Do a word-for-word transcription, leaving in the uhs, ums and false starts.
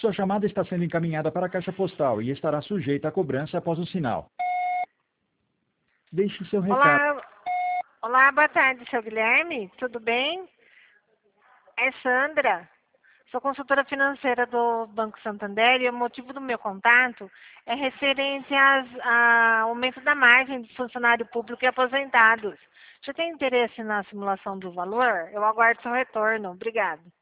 Sua chamada está sendo encaminhada para a caixa postal e estará sujeita a cobrança após o sinal. Deixe seu recado. Olá, olá, boa tarde, seu Guilherme, tudo bem? É Sandra, sou consultora financeira do Banco Santander e o motivo do meu contato é referente às, ao aumento da margem de funcionário público e aposentados. Você tem interesse na simulação do valor? Eu aguardo seu retorno. Obrigada.